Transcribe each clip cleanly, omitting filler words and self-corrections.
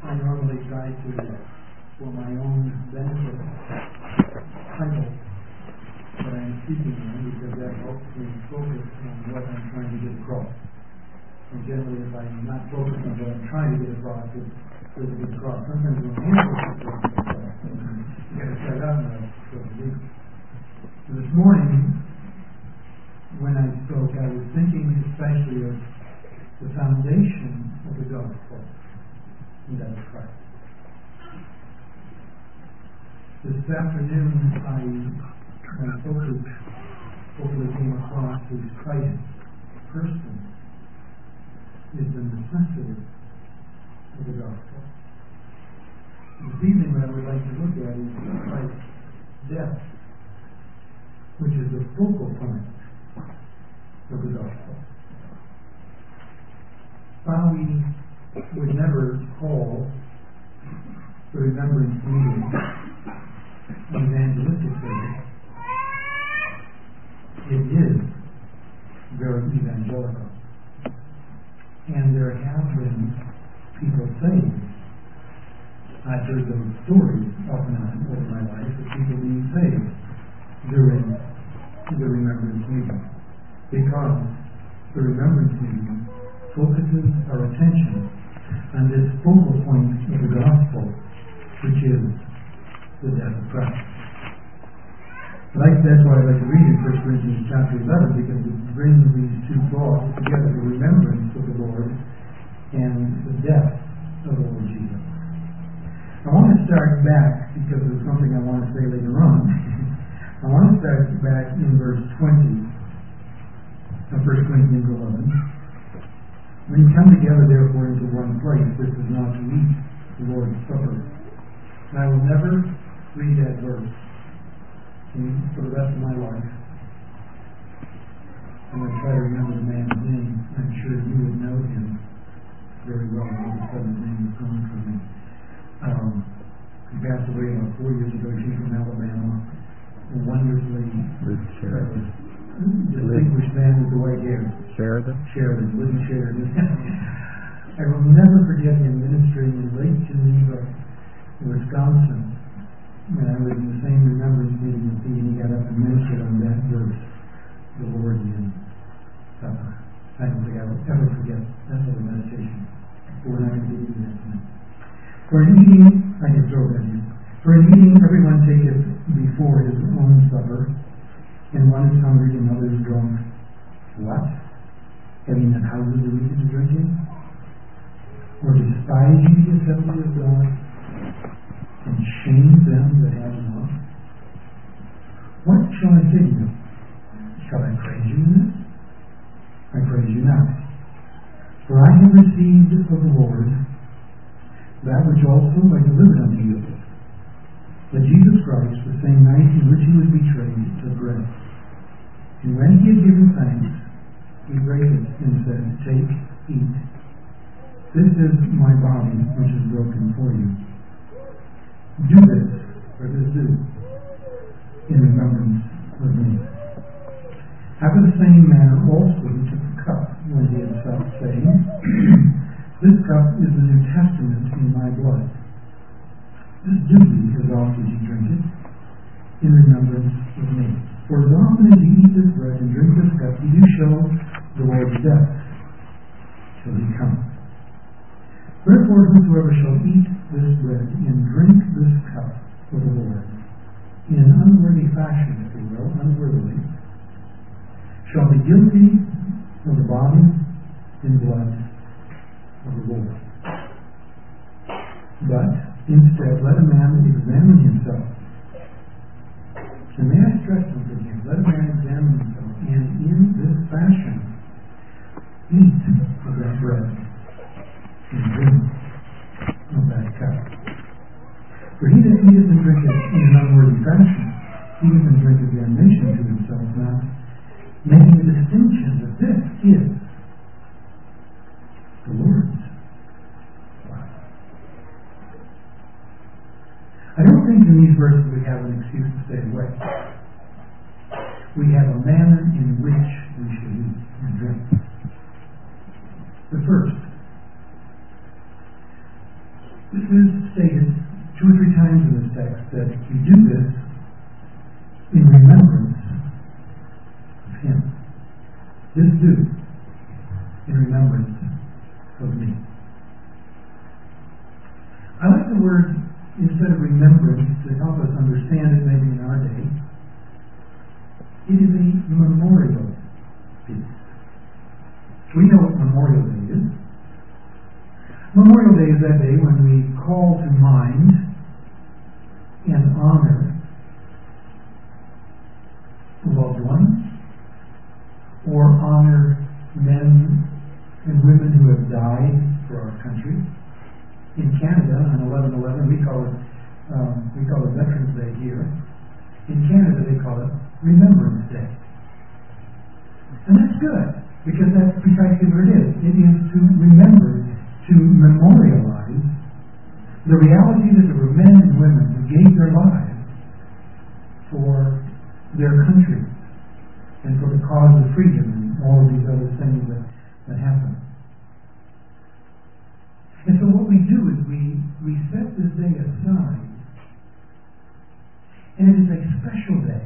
I normally try to, for my own benefit, title what I'm speaking on, because that helps me focus on what I'm trying to get across. And generally, if I'm not focused on what I'm trying to get across, it doesn't get across. Sometimes when I'm focused on what I'm across, you got to start out now. This morning, when I spoke, I was thinking especially of the foundation of the gospel, and that is Christ. This afternoon, my focus hopefully came across is Christ's person is the necessity of the gospel. This evening, what I would like to look at is Christ's death, which is the focal point of the gospel. While we would never call the remembrance meeting an evangelistic service, it is very evangelical. And there have been people saved. I've heard those stories off and on over my life of people being saved during the remembrance meeting, because the remembrance meeting focuses our attention on this focal point of the gospel, which is the death of Christ. That's why I'd like to read in 1 Corinthians chapter 11, because it brings these two thoughts together, the remembrance of the Lord and the death of the Lord Jesus. I want to start back, because there's something I want to say later on. I want to start back in verse 20 of 1 Corinthians 11. When you come together, therefore, into one place, this is not to eat the Lord's Supper. And I will never read that verse for the rest of my life. I'm going to try to remember the man's name. I'm sure you would know him very well. All of a sudden, his name is gone from me. He passed away about 4 years ago. He's from Alabama. A wonderfully distinguished man with the white hair. Sheridan. Living Sheridan. I will never forget him ministering in Lake Geneva, Wisconsin. When I was in the same remembrance meeting with he, and he got up and ministered on that verse, the Lord in Supper. I don't think I will ever forget that little meditation. But we're not going to get into that tonight. For an eating, I can throw that in. For an eating, everyone taketh before his own supper, and one is hungry and another is drunk. What? Having not houses to eat and drink in? Or despise ye the assembly of God, and shame them that have not? What shall I say to you? Shall I praise you in this? I praise you not. For I have received of the Lord that which also I delivered unto you, that Jesus Christ, the same night in which he was betrayed, took bread. And when he had given thanks, he brake it and said, Take, eat. This is my body, which is broken for you. Do this, or this do, in remembrance of me. After the same manner also he took the cup when he had supped, saying, This cup is the New Testament in my blood. This do ye as often as ye drink it, in remembrance of me. For as often as ye eat this bread and drink this cup, ye do show the Lord's death till he come. Wherefore whosoever shall eat this bread and drink this cup of the Lord in an unworthy fashion, if you will, unworthily, shall be guilty of the body and blood of the Lord. But instead, let a man examine himself. And may I stress something here? Let a man examine himself, and in this fashion, eat of that bread and drink of that cup. For he that eateth and drinketh in an unworthy fashion, eateth and drinketh damnation to himself, not making a distinction that this is the Lord's. I don't think in these verses we have an excuse to stay away. We have a manner in which we should eat and drink. The first, This is stated 2 or 3 times in this text that you do this in remembrance of Him. This do in remembrance of me. I like the word, instead of remembrance, to help us understand it maybe in our day. It is a memorial feast. We know what Memorial Day is. Memorial Day is that day when we call to mind and honor loved ones, or honor men and women who have died for our country. In Canada, on 11/11, we call it Veterans Day here. In Canada, they call it Remembrance Day, and that's good because that's precisely what it is. It is to remember, to memorialize the reality that there were men and women who gave their lives for their country and for the cause of freedom and all of these other things that happen. And so what we do is we set this day aside, and it is a special day.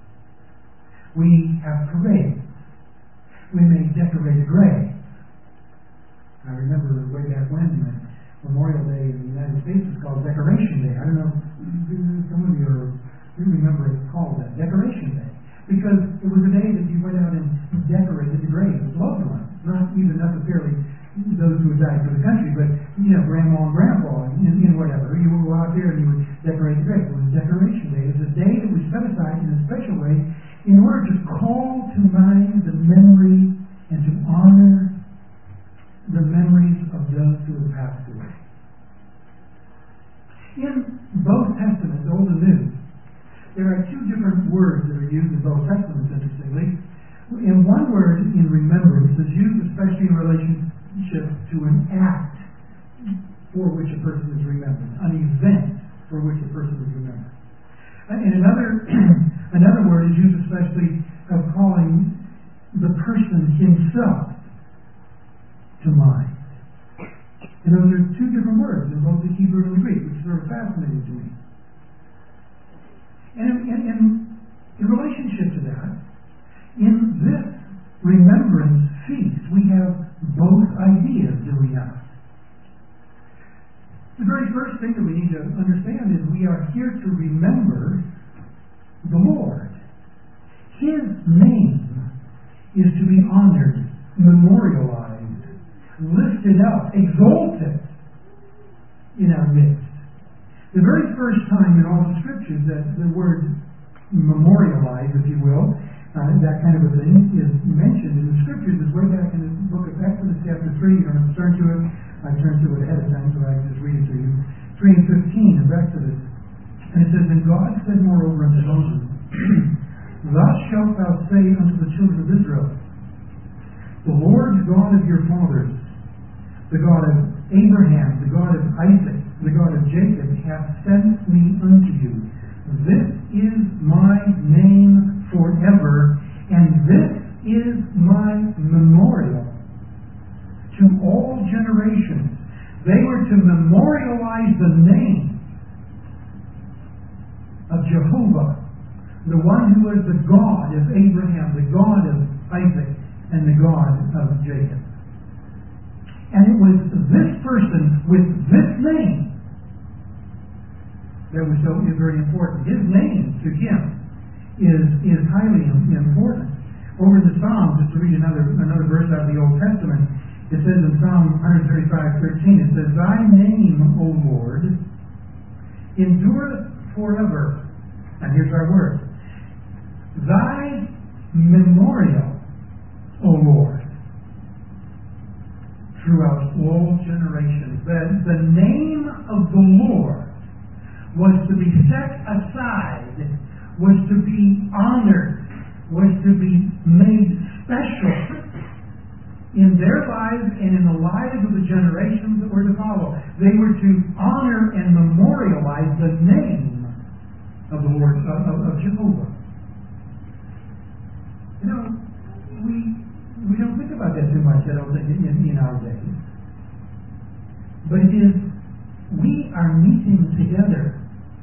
We have parades. We may decorate a grave. I remember way back when Memorial Day in the United States was called Decoration Day. I don't know, some of you remember it called that, Decoration Day. Because it was a day that you went out and decorated the graves of loved ones. Not even necessarily those who had died for the country, but, grandma and grandpa and whatever. You would go out there and you would decorate the grave. It was Decoration Day. It was a day that we set aside in a special way in order to call to mind the memory and to honor the memories of those who have passed away. In both Testaments, Old and New, there are 2 different words that are used in both Testaments, interestingly. And one word in remembrance is used especially in relationship to an act for which a person is remembered, an event for which a person is remembered. And another word is used especially of calling the person himself to mind. And those are 2 different words in both the Hebrew and the Greek, which is sort of fascinating to me. And in relationship to that, in this remembrance feast, we have both ideas, do we not? The very first thing that we need to understand is we are here to remember the Lord. His name is to be honored, memorialized, lifted up, exalted in our midst. The very first time in all the Scriptures that the word memorialize, if you will, that kind of a thing is mentioned in the Scriptures is way back in the book of Exodus chapter 3. You don't have to turn to it. I turned to it ahead of time, so I can just read it to you. 3 and 15 of Exodus. And it says, And God said moreover unto Moses, Thus shalt thou say unto the children of Israel, The Lord God of your fathers, the God of Abraham, the God of Isaac, the God of Jacob, hath sent me unto you. This is my name forever, and this is my memorial to all generations. They were to memorialize the name of Jehovah, the one who was the God of Abraham, the God of Isaac, and the God of Jacob. And it was this person with this name that was so very important. His name to him is highly important. Over in the Psalms, just to read another verse out of the Old Testament, it says in Psalm 135:13, it says, Thy name, O Lord, endureth forever. And here's our word. Thy memorial, O Lord, throughout all generations. The name of the Lord was to be set aside, was to be honored, was to be made special in their lives and in the lives of the generations that were to follow. They were to honor and memorialize the name of the Lord, of Jehovah. We don't think about that too much, I don't think, in our days. But it is, we we are meeting together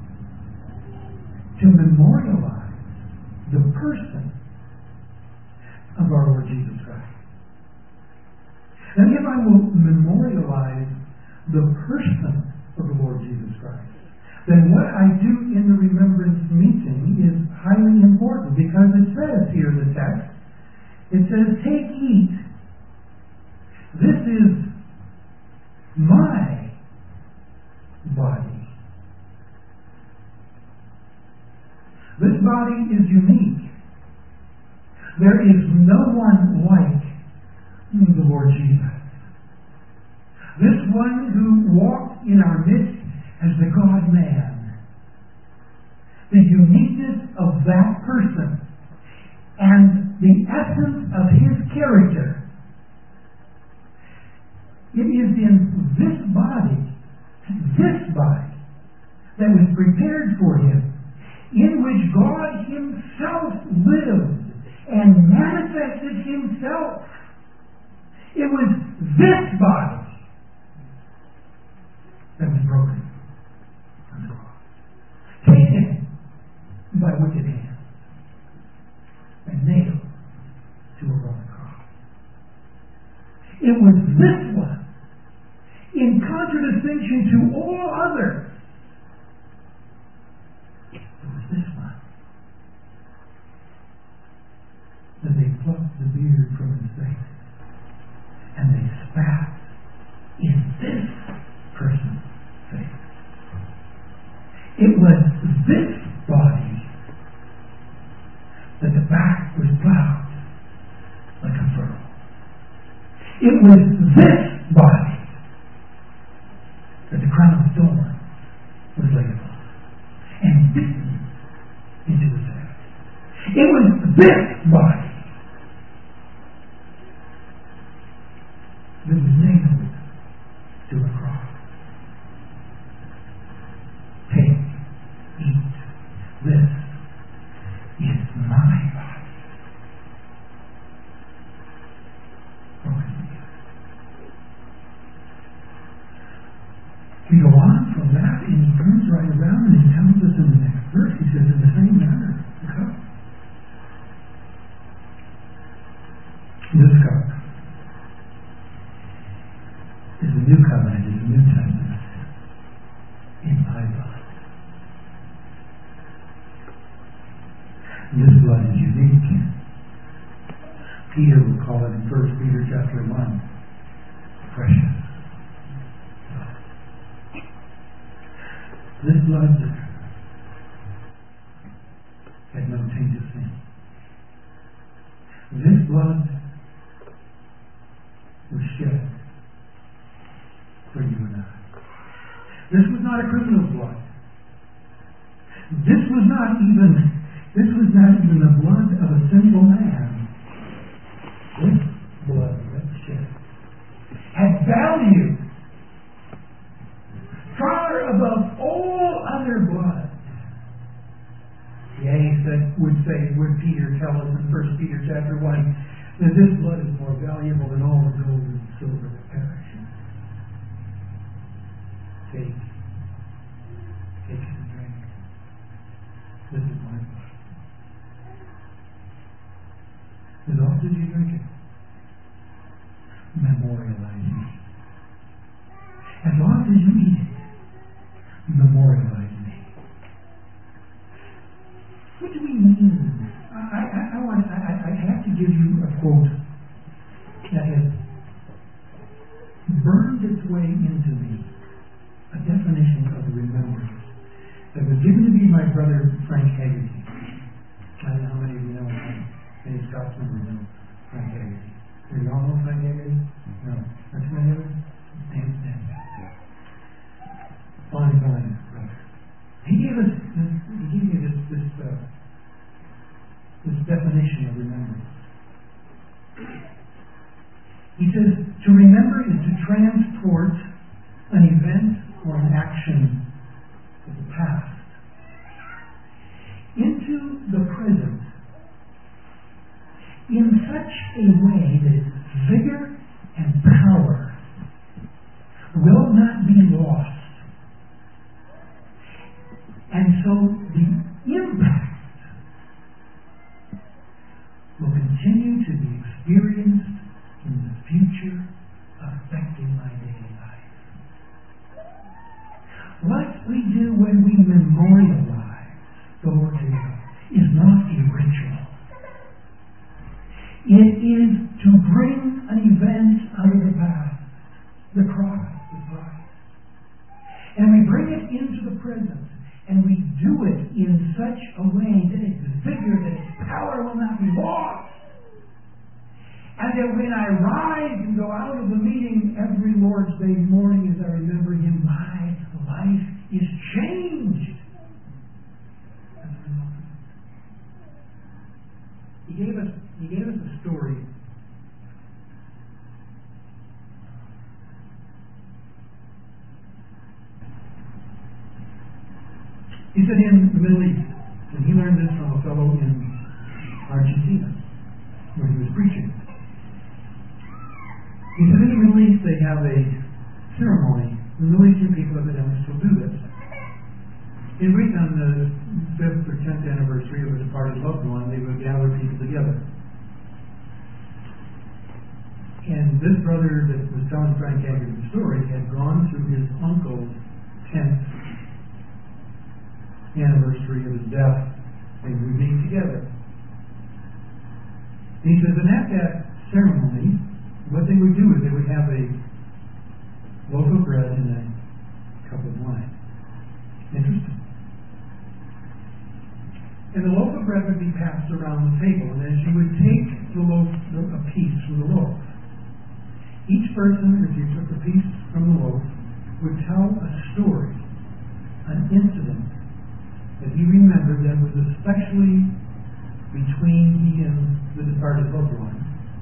to memorialize the person of our Lord Jesus Christ. And if I will memorialize the person of the Lord Jesus Christ, then what I do in the remembrance meeting is highly important, because it says here in the text, it says, "Take, eat. This is my body." This body is unique. There is no one like the Lord Jesus. This one who walked in our midst as the God-man. The uniqueness of that person and the essence of his character. It is in this body that was prepared for him, in which God himself lived and manifested himself. It was this body that was broken on the cross, taken by wicked hands, and nailed to a Roman cross. It was this one, in contradistinction to all others. It was this one that they plucked the beard from his face and they spat in this person's face. It was this body that the back was plowed like a furrow. It was this body that the crown of thorns was laid upon and beaten into his head. It was this body that was nailed to a cross. Take, eat, this is my body. Broken together. We go on from that, and he turns right around and he tells us in the next verse, he says, in the same manner, the cup. This cup is the new covenant, is the New Testament in my blood. This blood is unique. Peter would call it in 1 Peter chapter 1, precious blood. This blood had no taint of sin. This blood was shed for you and I. This was not a criminal's blood. This was not even the blood of a sinful man. This blood that was shed had value far above all other blood. Yea, would Peter tell us in 1 Peter chapter 1 that this blood is more valuable than all the gold and silver that perishes. Take it and drink. This is my blood. As often as you drink it, memorialize me. As often as you eat it, memorialize me. What do we mean? I have to give you a quote that has burned its way into me, a definition of remembrance that was given to me by Brother Frank Haggerty. I don't know how many of you know him. Any Scots members know Frank Haggerty. Do you all know Frank Haggerty? No. That's my name? Dan. Fine, brother. He gave me this definition of remembrance. He says, to remember is to transport an event or an action of the past into the present in such a way that its vigor and power will not be lost And so the impact will continue to be experienced in the future, affecting my daily life. What we do when we memorialize the Lord Jesus is not a ritual. It is to bring an event out of the past, the cross of Christ. And we bring it into the present, and we do it in such a way that its vigor, that its power will not be lost. And that when I rise and go out of the meeting every Lord's Day morning as I remember Him, my life is changed. He gave us a story. He said in the Middle East, and he learned this from a fellow in Argentina, where he was preaching. He said in the Middle East they have a ceremony. The Middle Eastern people evidently still do this. In week on the 5th or 10th anniversary of a departed loved one, they would gather people together. And this brother that was telling Frank Haggard the story had gone to his uncle's 10th anniversary of his death, and we meet together. And he says, and at that ceremony, what they would do is they would have a loaf of bread and a cup of wine. Interesting. And the loaf of bread would be passed around the table, and as you would take the loaf, a piece from the loaf, each person, as you took a piece from the loaf, would tell a story, an incident that he remembered that was especially between he and the departed loved one.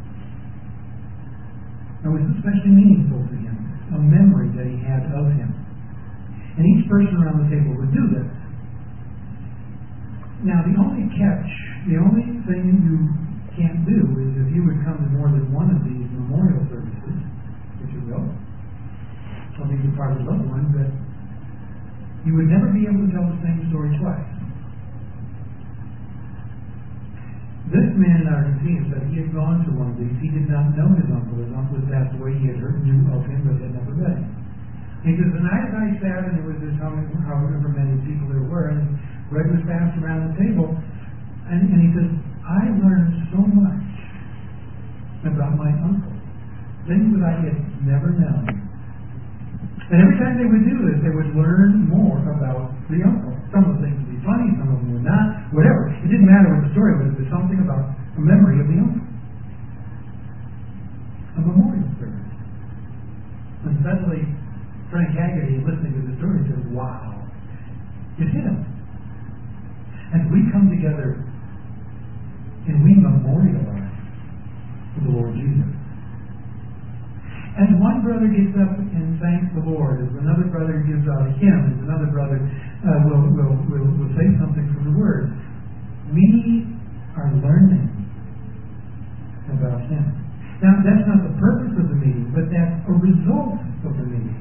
It was especially meaningful to him, a memory that he had of him. And each person around the table would do this. Now, the only catch, the only thing you can't do is if you would come to more than one of these memorial services, which you will, of these departed loved ones, that you would never be able to tell the same story twice. This man in Argentina said he had gone to one of these. He did not know his uncle. His uncle had passed away. He had heard knew of him, but had never met him. He says, and as I sat, and there was this however many people there were, and bread was passed around the table, and he says, I learned so much about my uncle, things that I had never known. And every time they would do this, they would learn more about the uncle. Some of the things would be funny, some of them would not, whatever. It didn't matter what the story was. It was something about a memory of the uncle. A memorial service. And suddenly, Frank Haggerty, listening to the story, said, wow, it's him. And we come together and we memorialize the Lord Jesus. As one brother gets up and thanks the Lord, as another brother gives out a hymn, as another brother will say something from the Word, we are learning about Him. Now, that's not the purpose of the meeting, but that's a result of the meeting.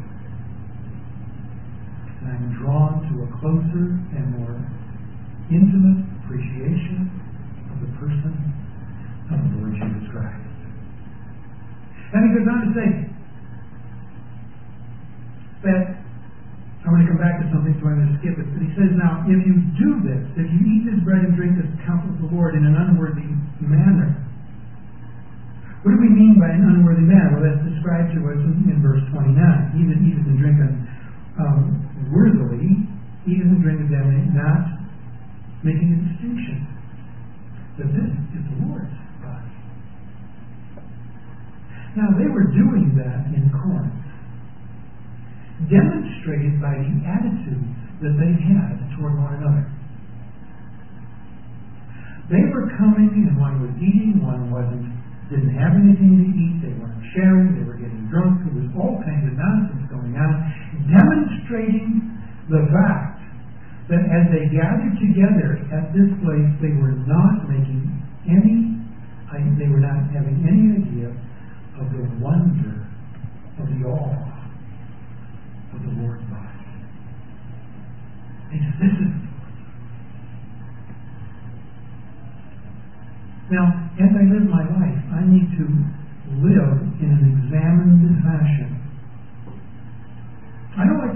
And I'm drawn to a closer and more intimate appreciation of the person of the Lord Jesus Christ. And he goes on to say that, I'm going to come back to something, so I'm going to skip it, but he says, now, if you do this, if you eat this bread and drink this cup of the Lord in an unworthy manner, what do we mean by an unworthy manner? Well, that's described to us in verse 29. Even eat it and drink it worthily, eat it and drink it them, not making a distinction. That this is the Lord's body. Now, they were doing that in Corinth, demonstrated by the attitudes that they had toward one another. They were coming, and one was eating, one didn't have anything to eat, they weren't sharing, they were getting drunk, there was all kinds of nonsense going on, demonstrating the fact that as they gathered together at this place, they were not having any idea of the wonder, of the awe of the Lord's body. He says, this is Now, as I live my life, I need to live in an examined fashion. I don't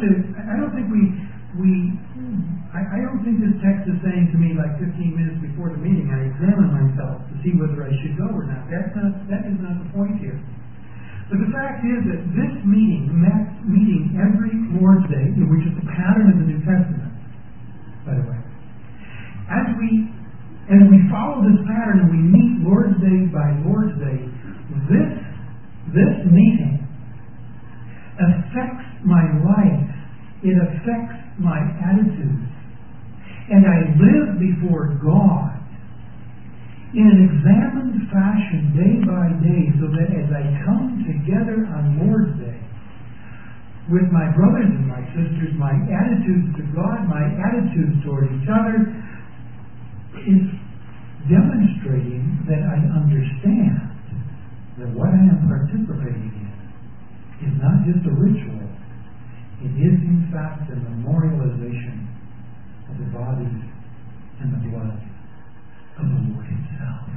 think this text is saying to me like 15 minutes before the meeting, I examine myself to see whether I should go or not. That is not the point here. But the fact is that this meeting every Lord's Day, which is the pattern of the New Testament, by the way, as we follow this pattern and we meet Lord's Day by Lord's Day, this meeting affects my life. It affects my attitudes. And I live before God in an examined fashion day by day, so that as I come together on Lord's Day with my brothers and my sisters, my attitudes to God, my attitudes toward each other is demonstrating that I understand that what I am participating in is not just a ritual. It is in fact a memorialization of the body and the blood of the Lord Himself.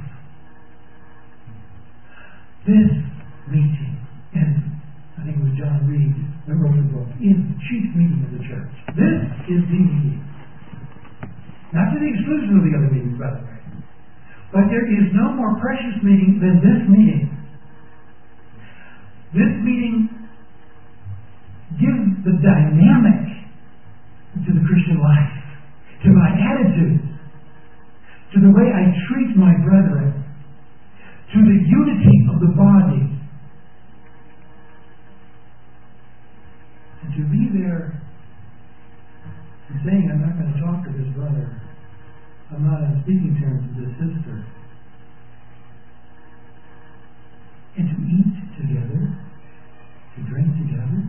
This meeting, and I think it was John Reed that wrote the book, is the chief meeting of the church. This is the meeting. Not to the exclusion of the other meetings, by the way. But there is no more precious meeting than this meeting. This meeting gives the dynamic to the Christian life, to my attitudes, to the way I treat my brethren, to the unity of the body. And to be there and saying, I'm not going to talk to this brother, I'm not on speaking terms with this sister, and to eat together, to drink together,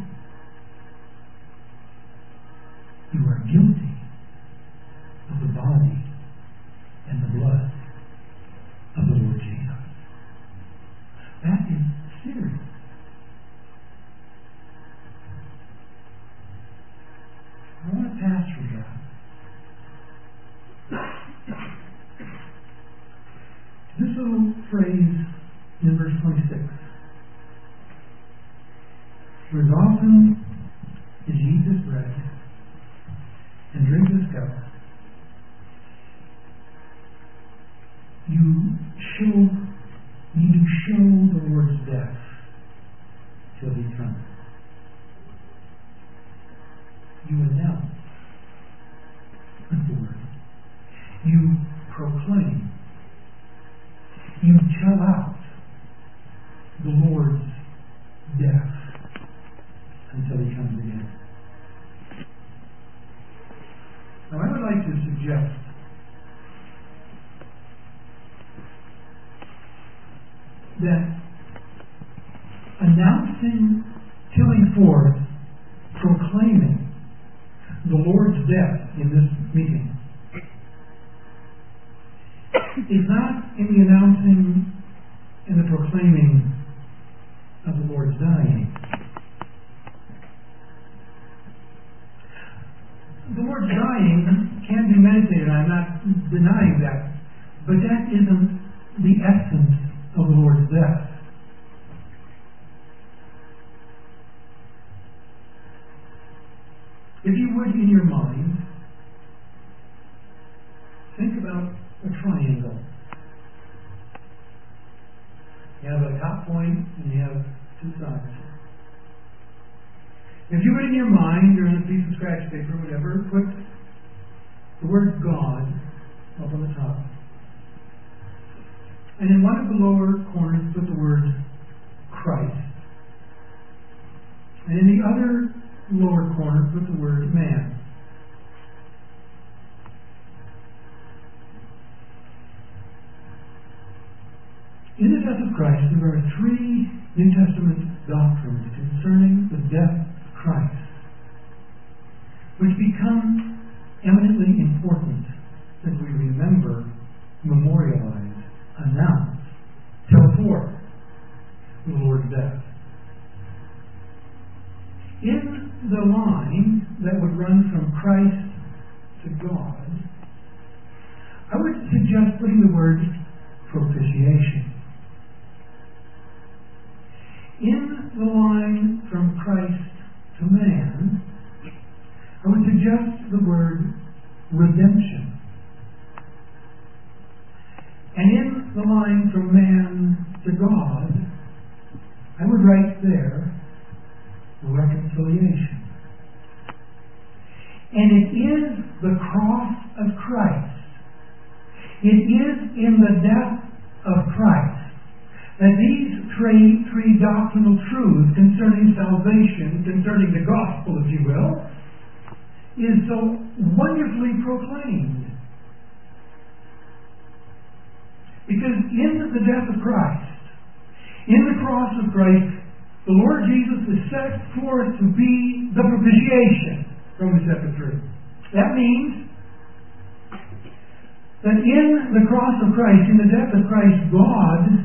you are guilty of the body and the blood of the Lord Jesus. That is serious. I want to pass from that this little phrase in verse 26. For as often as ye eat this bread and drink this cup, you do show the Lord's death till He comes. You announce the word. You proclaim. You tell out the Lord's death until He comes again. Now I would like to suggest that announcing, telling forth, proclaiming the Lord's death in this meeting is not in the announcing and the proclaiming of the Lord's dying. The Lord's dying can be meditated on, I'm not denying that, but that isn't the essence of the Lord's death. If you would, in your mind, think about a triangle. You have a top point and you have two sides. If you would, in your mind, or on a piece of scratch paper, whatever, put the word God up on the top. And in one of the lower corners, put the word Christ. And in the other lower corner, put the word man. In the death of Christ, there are three New Testament doctrines concerning the death of Christ, which become eminently important as we remember, memorialize, announce, tell forth the Lord's death. In the line that would run from Christ to God, I would suggest putting the word propitiation. In the line from Christ to man, I would suggest the word redemption. And in the line from man to God, I would write there reconciliation. And it is the cross of Christ. It is in the death of Christ that these three doctrinal truths concerning salvation, concerning the gospel, if you will, is so wonderfully proclaimed. Because in the death of Christ, in the cross of Christ, the Lord Jesus is set forth to be the propitiation, Romans chapter 3. That means that in the cross of Christ, in the death of Christ, God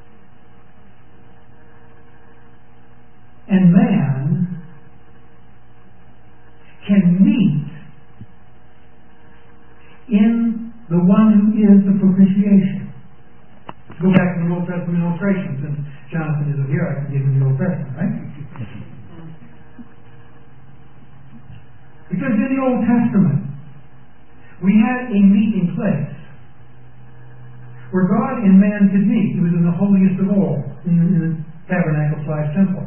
and man can meet in the one who is the propitiation. Let's go back to the Old Testament illustration. Since Jonathan isn't here, I can give him the Old Testament, right? Because in the Old Testament, we had a meeting place where God and man could meet. It was in the holiest of all, in the tabernacle/temple.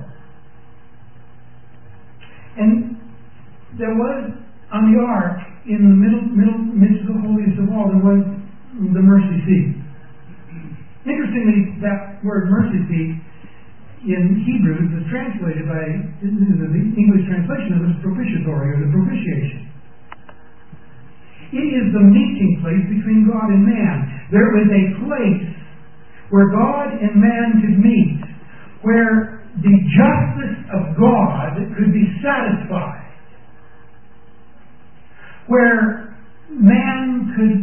And there was, on the ark, in the midst of the holiest of all, there was the mercy seat. Interestingly, that word mercy seat in Hebrews is translated by, in the English translation, it was propitiatory, or the propitiation. It is the meeting place between God and man. There is a place where God and man could meet, where the justice of God could be satisfied, where man could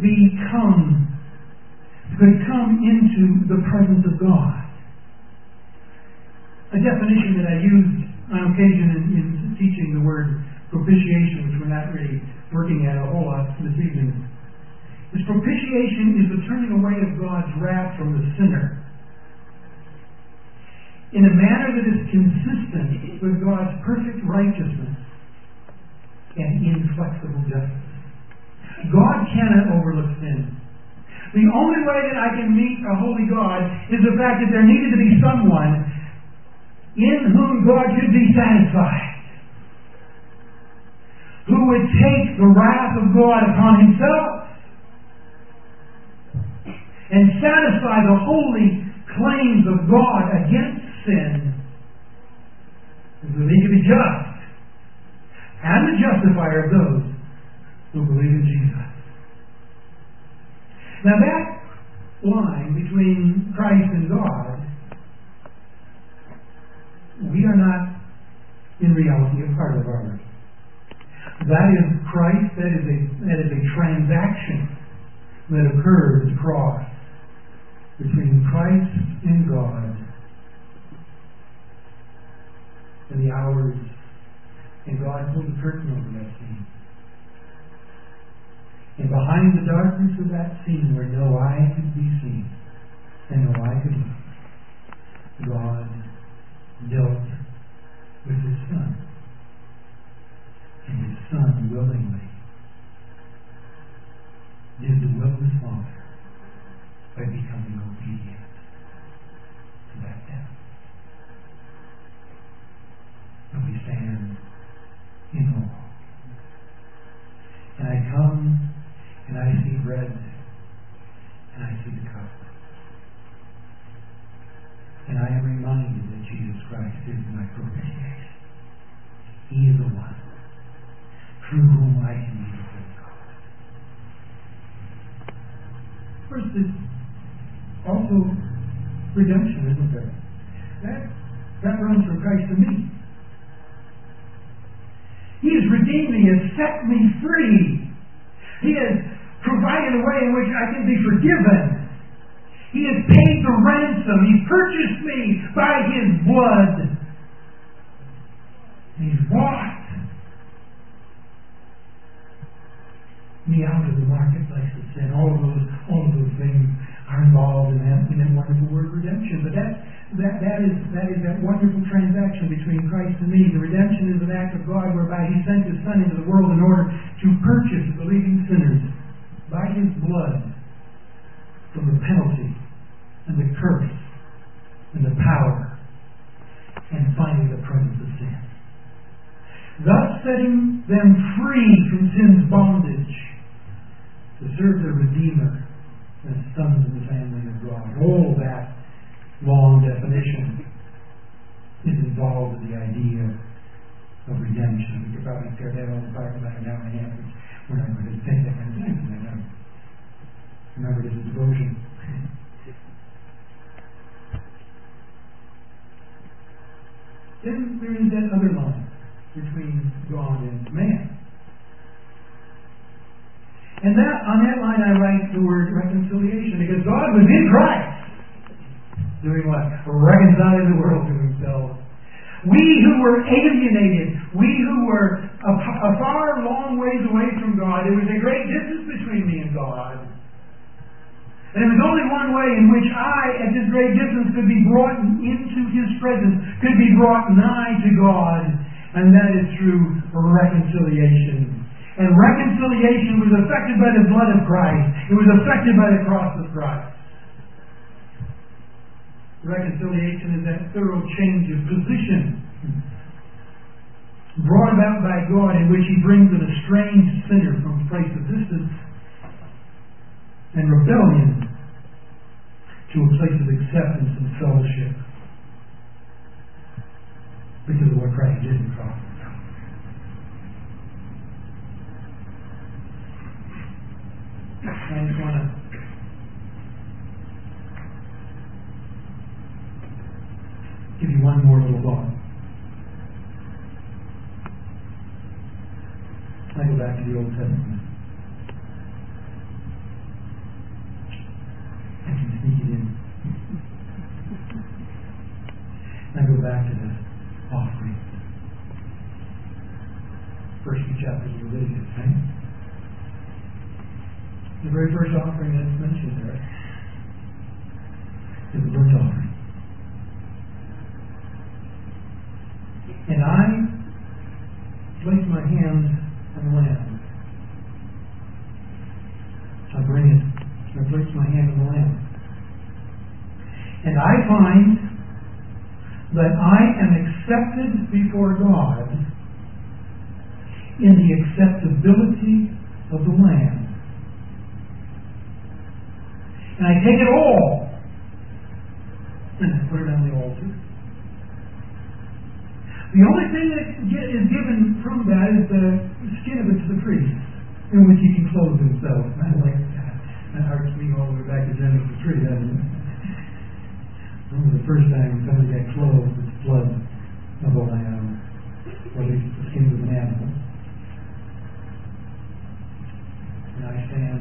come into the presence of God. A definition that I used on occasion in teaching the word propitiation, which we're not really working at a whole lot this evening, is propitiation is the turning away of God's wrath from the sinner in a manner that is consistent with God's perfect righteousness and inflexible justice. God cannot overlook sin. The only way that I can meet a holy God is the fact that there needed to be someone in whom God could be satisfied, who would take the wrath of God upon himself and satisfy the holy claims of God against sin, so that he could be just and the justifier of those who believe in Jesus. Now that line between Christ and God, we are not in reality a part of, are we? That is Christ, that is a transaction that occurred at the cross between Christ and God, and the hours, and God pulled the curtain over that scene. And behind the darkness of that scene, where no eye could be seen and no eye could look, God dealt with his Son. And his Son willingly did the will of his Father by becoming obedient to that death. And we stand in awe. And I come and I see bread and I see the cup. And I am reminded that Jesus Christ is my propitiation. He is the one through whom I can meet with God. First, there's also redemption, isn't there? That runs from Christ to me. He has redeemed me, has set me free. He has provided a way in which I can be forgiven. He has paid the ransom. He's purchased me by his blood. And he's bought me out of the marketplace of sin. All of those things are involved in using that wonderful word redemption. But that is that wonderful transaction between Christ and me. The redemption is an act of God whereby He sent His Son into the world in order to purchase believing sinners by His blood from the penalty and the curse and the power and finally the presence of sin, thus setting them free from sin's bondage to serve their Redeemer as sons of the family of God. All that long definition is involved in the idea of redemption. We could probably tear that all apart in about an hour and a half, which we're not going to take that kind of time for that. Remember, this is devotion. Then there is that other line between God and man. And on that line I write the word reconciliation, because God was in Christ doing what? Reconciling the world to Himself. We who were alienated, we who were a far long ways away from God, there was a great distance between me and God. And there was only one way in which I, at this great distance, could be brought into His presence, could be brought nigh to God, and that is through reconciliation. And reconciliation was affected by the blood of Christ. It was affected by the cross of Christ. Reconciliation is that thorough change of position brought about by God, in which He brings an estranged sinner from a place of distance and rebellion to a place of acceptance and fellowship because of what Christ did in the cross. I just want to give you one more little thought. I go back to the Old Testament. I can sneak it in. I go back to the offering. First few chapters of Leviticus, right? The very first offering that's mentioned there is the burnt offering. And I place my hand on the lamb. I bring it. I place my hand on the lamb. And I find that I am accepted before God in the acceptability of the lamb. And I take it all and I put it on the altar. The only thing that is given from that is the skin of it to the priest, in which he can clothe himself. And I like that. That harks me all the way back to Genesis 3, doesn't it? I remember the first time somebody got clothed with the blood of a lamb, or at least the skin of an animal. And I stand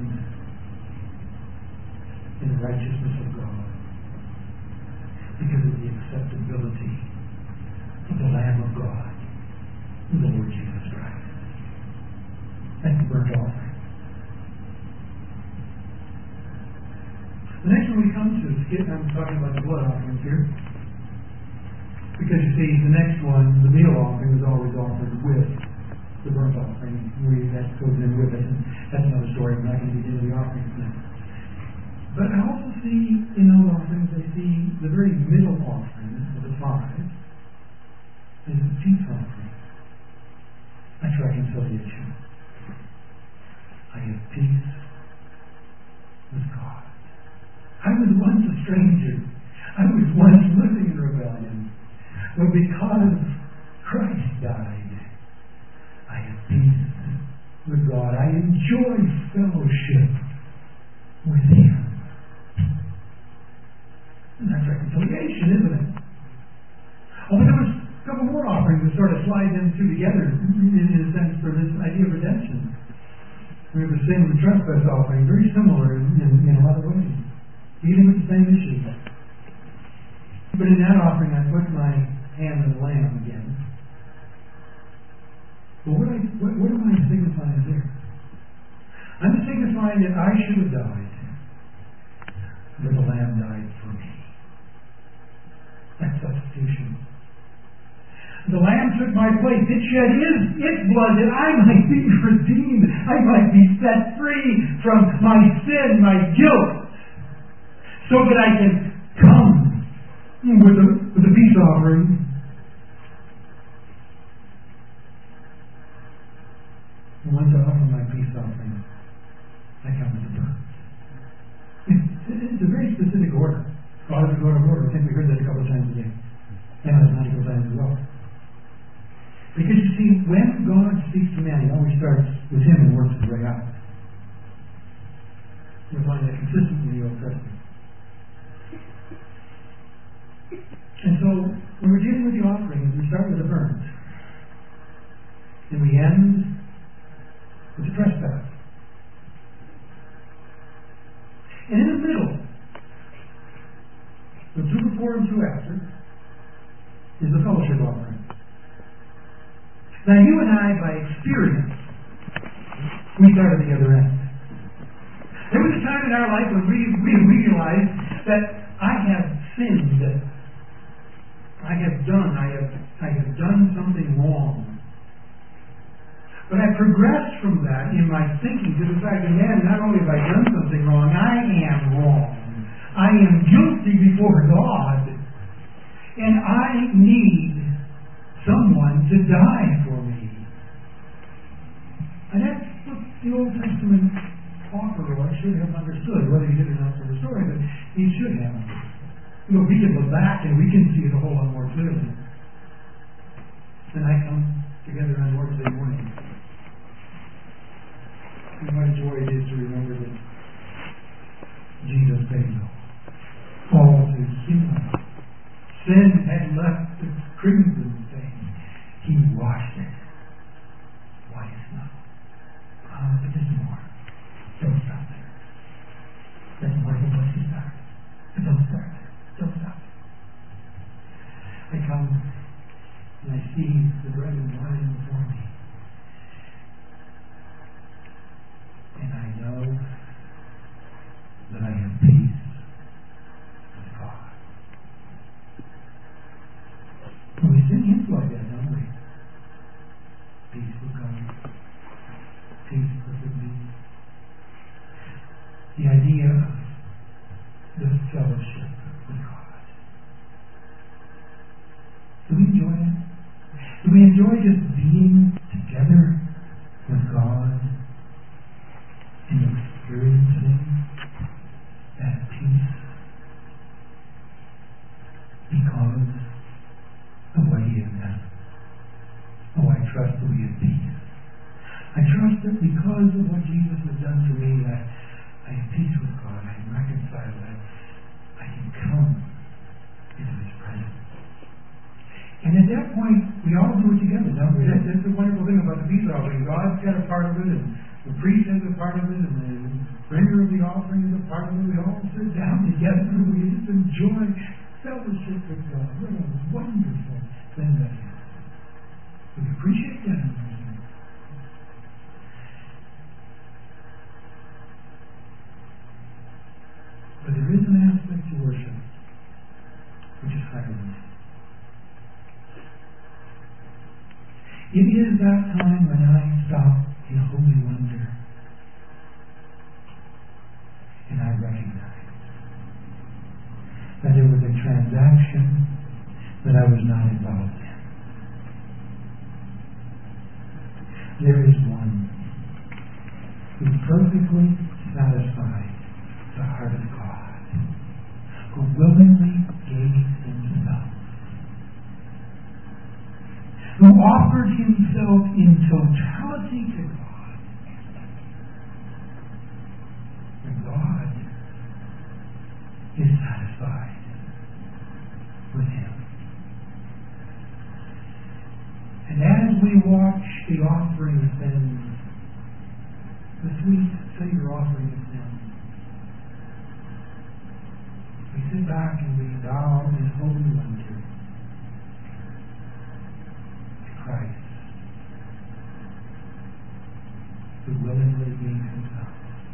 in the righteousness of God because of the acceptability of the Lamb of God, the Lord Jesus Christ. That's the burnt offering. The next one we come to is, I'm talking about the blood offerings here, because you see, the next one, the meal offering, is always offered with the burnt offering. That goes in with it, and that's another story. I'm not going to get into the offerings now. But I also see in those offerings, I see the very middle offering of the five is the peace offering. That's reconciliation. I have peace with God. I was once a stranger. I was once living in rebellion. But because Christ died, I have peace with God. I enjoy fellowship with Him. And that's reconciliation, isn't it? Although there was a couple more offerings that sort of slide them two together in a sense for this idea of redemption. We have the sin and the trespass offering, very similar in a lot of ways, dealing with the same issue. But in that offering, I put my hand on the lamb again. But what am I signifying there? I'm signifying that I should have died, but the lamb died for me. The Lamb took my place. It shed its blood that I might be redeemed. I might be set free from my sin, my guilt, so that I can come with a peace offering. And once I offer my peace offering, I come with the birds. It's a very specific order. God is a God of order. I think we heard that a couple of times today. And mathematical times as well. Because you see, when God speaks to man, He always starts with Him and works His way out. You'll find that consistently in the Old Testament. And so, when we're dealing with the offerings, we start with the burnt. And we end with the trespass. And in the middle, the 2 before and 2 after, is the fellowship offering. Now you and I, by experience, we start at the other end. There was a time in our life when we realized that I have sinned. I have done something wrong. But I progressed from that in my thinking to the fact that, man, not only have I done something wrong, I am wrong. I am guilty before God. And I need someone to die for me. And that's what the Old Testament offerer should have understood, whether he did or not from the story, but he should have. You know, we can look back and we can see it a whole lot more clearly. And I come together on Lord's Day morning. And what a joy it is to remember that Jesus paid all to sin. Sin had left its crimson stain. He washed it white as snow. But there's more. Don't stop there. There's more of a place to start. But don't start there. Don't stop. I come and I see the bread and wine before me. And I know that I have peace with God. When we sing hymns like that, don't we? Peace with God. Peace with me. The idea of the fellowship with God. Do we enjoy it? Do we enjoy just being together with God and experiencing that peace because of what He has done? Oh, I trust that we have peace. I trust that because of what Jesus has done for me, that I have peace with God. I am reconciled. I can come into His presence. And at that point, we all do it together, don't we? That's the wonderful thing about the peace offering. God's got a part of it, and the priest has a part of it, and the bringer of the offering is a part of it. We all sit down together and we just enjoy fellowship with God. What a wonderful thing that is. We appreciate that. But there is an aspect to worship which is higher than that. It is that time when I stop in holy wonder and I recognize that there was a transaction that I was not involved in. There is one who perfectly satisfied the heart of God, who willingly gave Himself, who offered Himself in totality to God. And God is satisfied with Him. And as we watch the offering of sin, the sweet Savior offering of sin, we sit back and we bow in holy wonder. Christ, who willingly gave Himself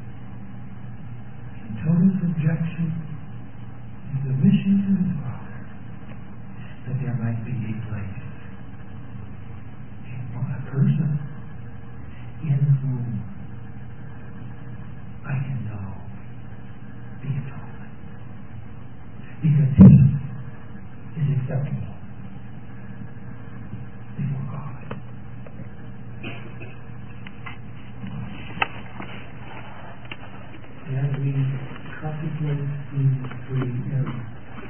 in total subjection and submission to His Father, that there might be a place contemplate these three areas.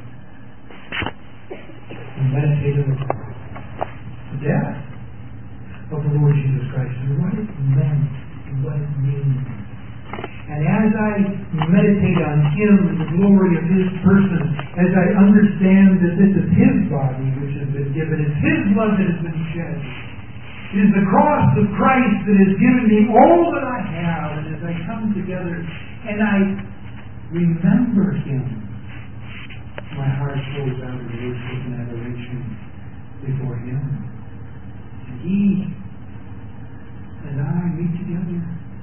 We meditate on the death of the Lord Jesus Christ and what it meant and what it means. And as I meditate on Him and the glory of His person, as I understand that this is His body which has been given, it's His blood that has been shed, it is the cross of Christ that has given me all that I have, and as I come together and I remember Him, my heart goes out in worship and adoration before Him. And He and I meet together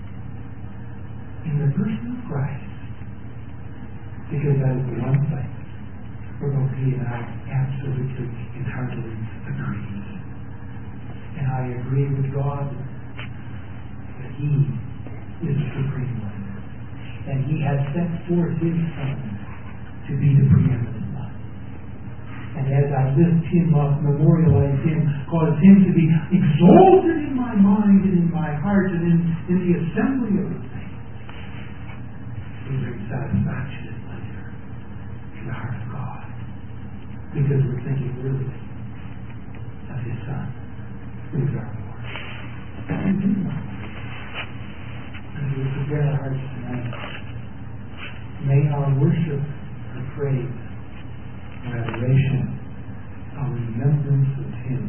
in the person of Christ, because that is the one place where both He and I absolutely and heartily agree. And I agree with God that He is the supreme one, and He has set forth His Son to be the preeminent one. And as I lift Him up, memorialize Him, cause Him to be exalted in my mind and in my heart and in the assembly of the saints, we bring satisfaction and pleasure to the heart of God, because we're thinking really of His Son, who is our Lord. And we prepare our hearts tonight. May our worship, our praise, our adoration, our remembrance of Him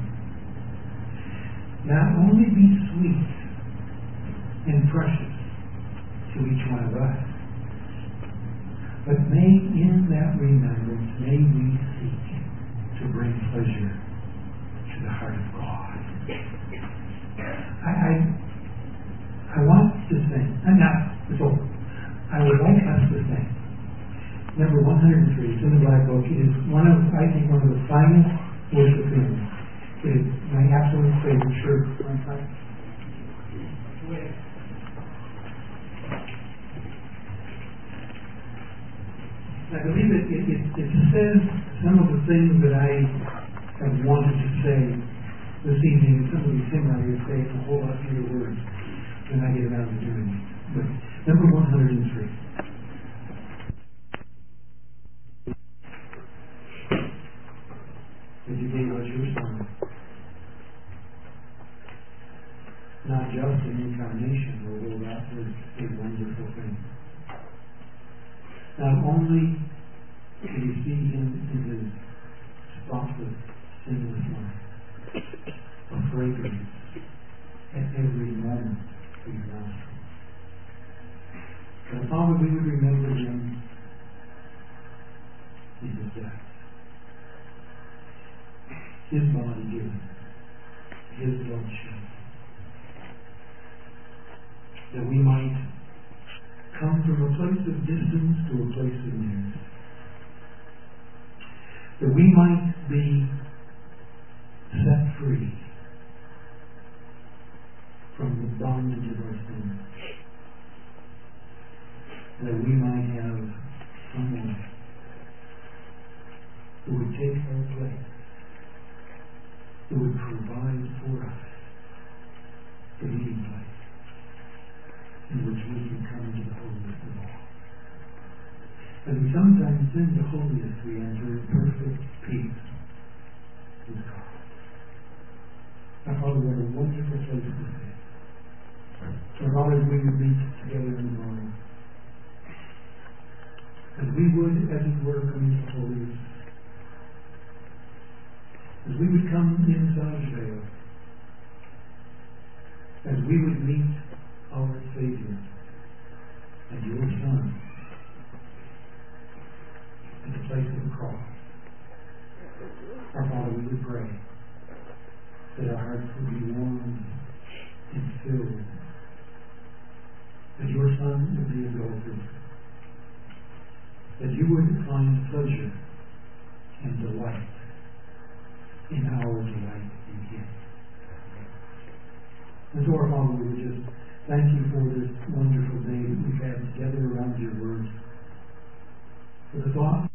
not only be sweet and precious to each one of us, but may in that remembrance, may we seek to bring pleasure to the heart of God. I want to sing, I would like us to sing number 103. It's in the Black Book. It is one of the finest worship hymns. It is my absolute favorite. Sure. I believe it says some of the things that I have wanted to say this evening. Some of these hymns I would say a whole lot fewer words than I get around to doing. But number 103. As you gave us your Son, not just an incarnation, although that was a wonderful thing. Not only do you see Him in His spotless, sinless life, a fragrance at every moment for your nostrils. But Father, we would remember Him in His death, His body given, His blood shed, that we might come from a place of distance to a place of nearness, that we might be set free from the bondage of our sin, that we might have someone who would take our place, who would provide for us the meeting place in which we can come into the holiest of all. As we sometimes in the holiest, we enter in perfect peace with God. Our Father, what a wonderful place to be. Our Father, as we would meet together in the morning, as we would, as it were, come into the holiest, as we would come inside the veil, as we would meet our Savior and your Son at the place of the cross. Our Father, we would pray that our hearts would be warmed and filled, that your Son would be exalted, that you would find pleasure and delight in our delight in Him. And so, our Father, we would just thank you for this wonderful day that we've had together around your word, for the thought